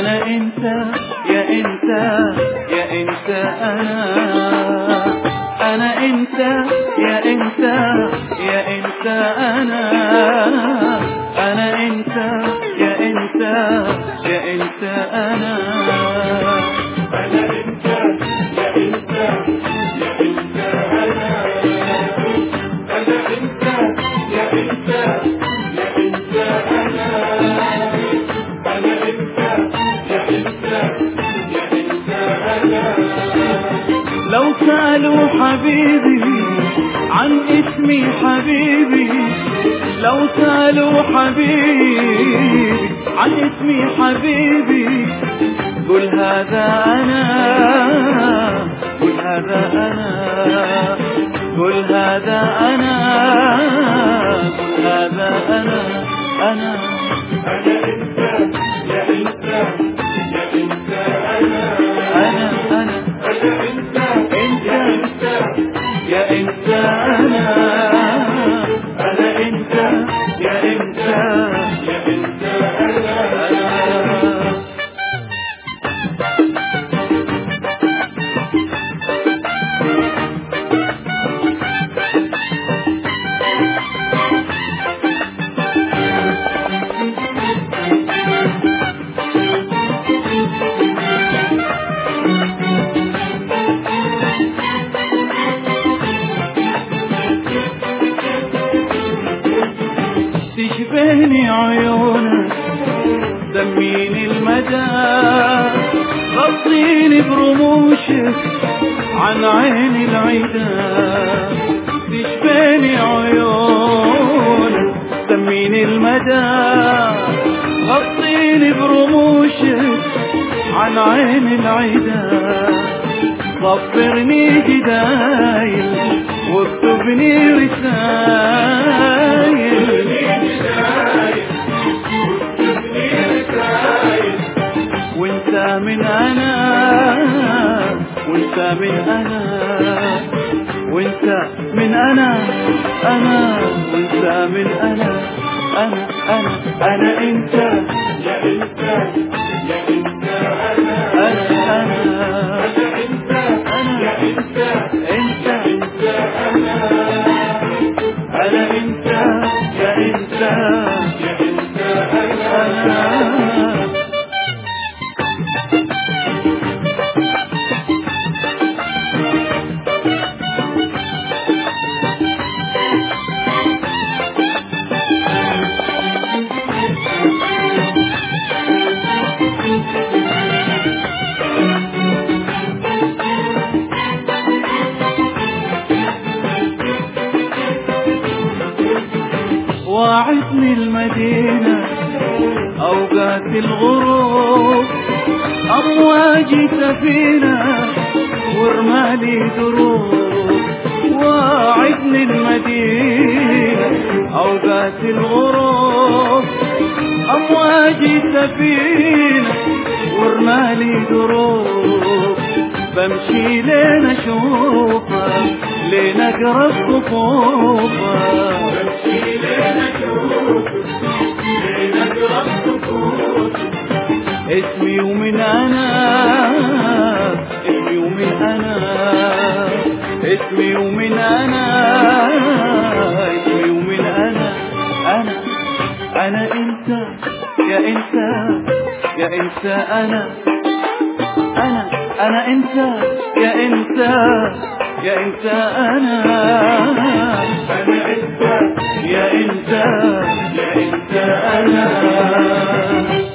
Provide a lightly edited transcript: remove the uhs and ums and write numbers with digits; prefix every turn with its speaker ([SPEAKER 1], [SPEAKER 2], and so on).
[SPEAKER 1] أنا أنت يا أنت يا أنت أنا أنت يا أنت يا أنت أنا أنت يا أنت يا أنت أنا
[SPEAKER 2] أنت يا أنت يا أنت أنا أنت يا أنت يا أنت أنا أنت يا أنت يا أنت أنا.
[SPEAKER 1] لو سألوا حبيبي عن اسمي حبيبي، لو سألوا حبيبي عن اسمي حبيبي، قل هذا أنا، قل هذا أنا، قل هذا أنا، قل هذا أنا
[SPEAKER 2] أنا أنت يا أنت يا أنت أنا
[SPEAKER 1] أنا
[SPEAKER 2] أنت يا أنت
[SPEAKER 1] يا أنت أنا أنت يا أنت
[SPEAKER 2] يا أنت أنا.
[SPEAKER 1] تشبهني عيونك دميني المدى، غطيني برموشك عن عيني العدا. تشبهني عيونك دميني المدى، غطيني برموشك عن عيني العدا. صبرني جدايل واكتبني رسايل، وانت من انا وانت من انا وانت من انا وانت من انا انت
[SPEAKER 2] يا أنت يا أنت
[SPEAKER 1] أنا
[SPEAKER 2] أنت يا أنت
[SPEAKER 1] انت
[SPEAKER 2] أنت أنا
[SPEAKER 1] انت يا انت
[SPEAKER 2] يا أنت أنا.
[SPEAKER 1] واعدني المدينة أوقات الغروب، أمواجي سفينة ورمالي دروب. واعدني المدينة أوقات الغروب، أمواجي سفينة ورمالي دروب. بمشي لين أشوفك لين أقرب خطوفك، اسمي ومن انا اسمي ومن انا اسمي ومن انا اسمي ومن انا انت يا انت يا انت انا انت يا انت يا انت انا
[SPEAKER 2] أنت
[SPEAKER 1] يا انت
[SPEAKER 2] يا أنت أنا.